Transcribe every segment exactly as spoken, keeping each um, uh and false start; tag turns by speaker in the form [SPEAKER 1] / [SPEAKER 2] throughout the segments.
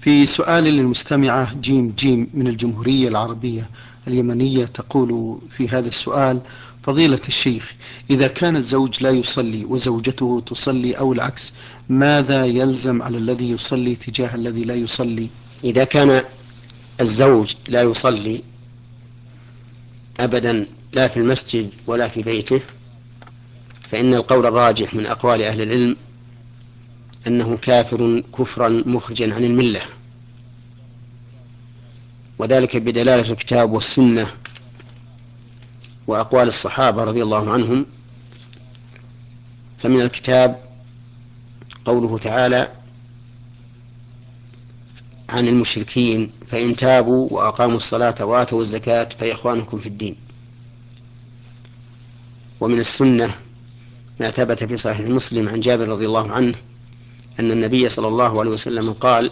[SPEAKER 1] في سؤال للمستمعة جيم جيم من الجمهورية العربية اليمنية، تقول في هذا السؤال: فضيلة الشيخ، إذا كان الزوج لا يصلي وزوجته تصلي أو العكس، ماذا يلزم على الذي يصلي تجاه الذي لا يصلي؟
[SPEAKER 2] إذا كان الزوج لا يصلي أبدا لا في المسجد ولا في بيته، فإن القول الراجح من أقوال أهل العلم أنه كافر كفرا مخرجا عن الملة، وذلك بدلالة الكتاب والسنة وأقوال الصحابة رضي الله عنهم. فمن الكتاب قوله تعالى عن المشركين: فإن تابوا وأقاموا الصلاة وآتوا الزكاة فإخوانكم في الدين. ومن السنة ما ثبت في صحيح مسلم عن جابر رضي الله عنه أن النبي صلى الله عليه وسلم قال: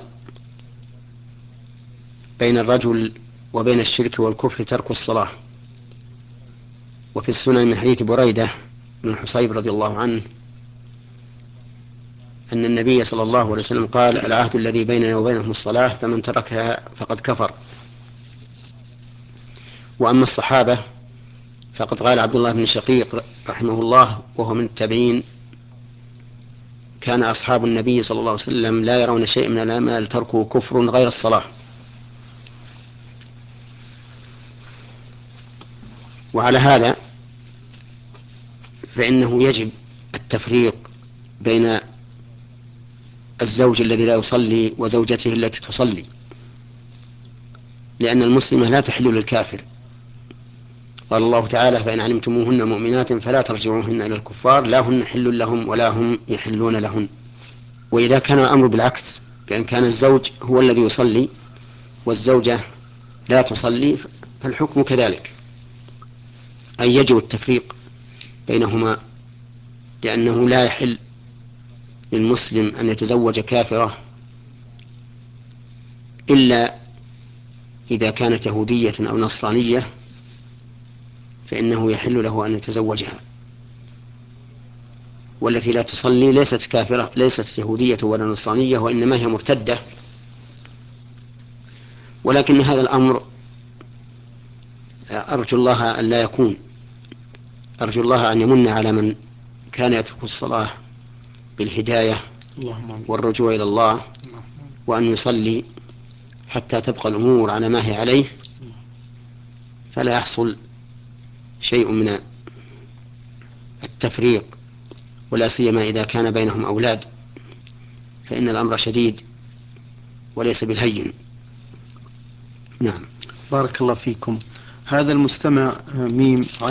[SPEAKER 2] بين الرجل وبين الشرك والكفر ترك الصلاة. وفي السنن من حديث بريدة بن الحصيب رضي الله عنه أن النبي صلى الله عليه وسلم قال: العهد الذي بيننا وبينهم الصلاة، فمن تركها فقد كفر. وأما الصحابة فقد قال عبد الله بن شقيق رحمه الله وهو من التابعين: كان أصحاب النبي صلى الله عليه وسلم لا يرون شيء من الأعمال تركه كفر غير الصلاة. وعلى هذا فإنه يجب التفريق بين الزوج الذي لا يصلي وزوجته التي تصلي، لأن المسلمة لا تحل للكافر. قال الله تعالى: فإن علمتموهن مؤمنات فلا ترجعوهن إلى الكفار لا هن حل لهم ولا هم يحلون لهن. وإذا كان الأمر بالعكس، بأن كان الزوج هو الذي يصلي والزوجة لا تصلي، فالحكم كذلك، أي يجب التفريق بينهما، لأنه لا يحل للمسلم أن يتزوج كافرة إلا إذا كانت يهودية أو نصرانية، فإنه يحل له أن يتزوجها. والتي لا تصلي ليست كافرة، ليست يهودية ولا نصرانية، وإنما هي مرتدة. ولكن هذا الأمر أرجو الله أن لا يكون، أرجو الله أن يمن على من كان يترك الصلاة بالهداية والرجوع إلى الله، وأن يصلي حتى تبقى الأمور على ما هي عليه، فلا يحصل شيء من التفريق، ولا سيما إذا كان بينهم أولاد، فإن الأمر شديد وليس بالهين. نعم.
[SPEAKER 1] بارك الله فيكم. هذا المستمع ميم